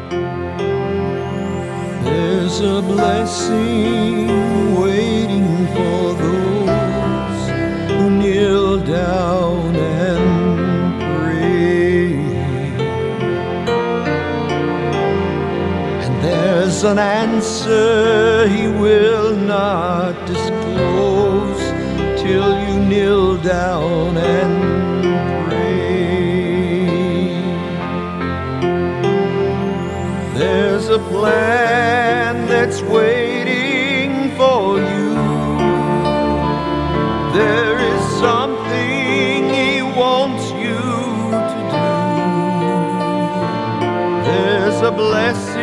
There's a blessing waiting for those who kneel down and pray. And there's an answer He will not disclose till you kneel down and pray. There's a plan that's waiting for you. There is something He wants you to do. There's a blessing